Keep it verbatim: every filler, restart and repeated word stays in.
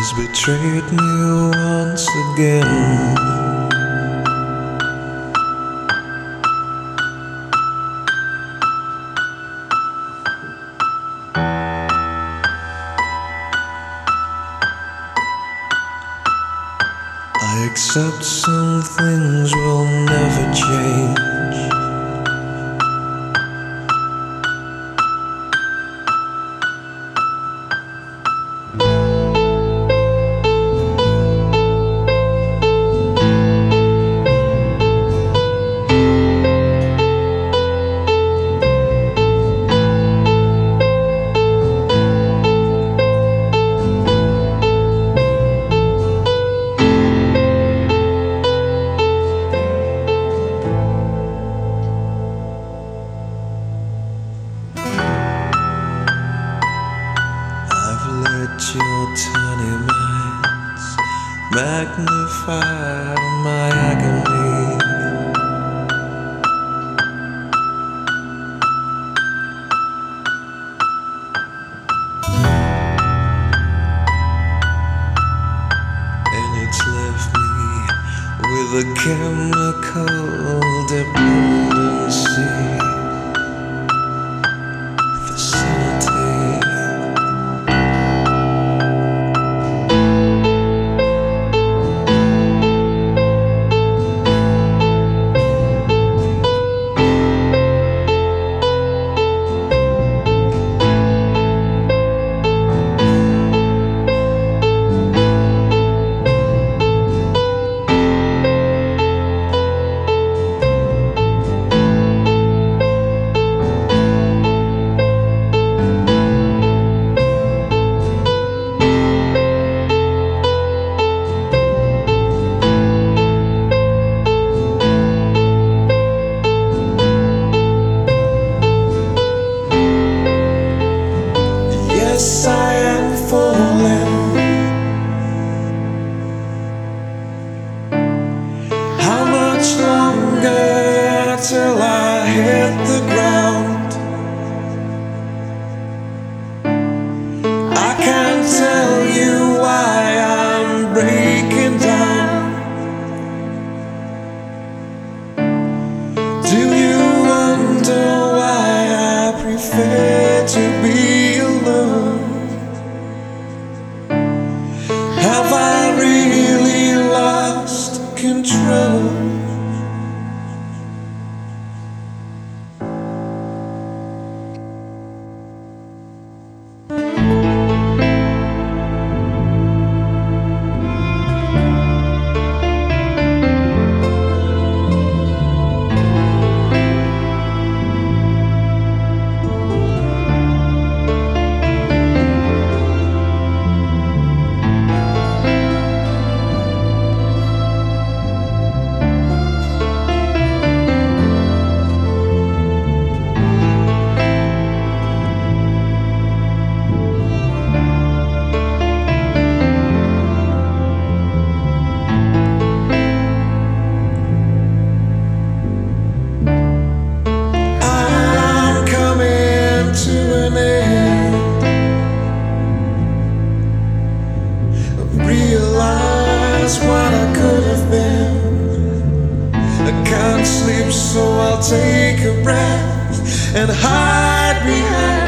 has betrayed me once again. I accept some things will never change. Let your tiny minds magnify my agony. And it's left me with a chemical dependency. Yes, I am falling. How much longer till I hit the ground? I can't tell you why I'm breaking down. Do you wonder why I prefer to be alone? Have I really lost control? Realize what I could have been. I can't sleep, so I'll take a breath and hide behind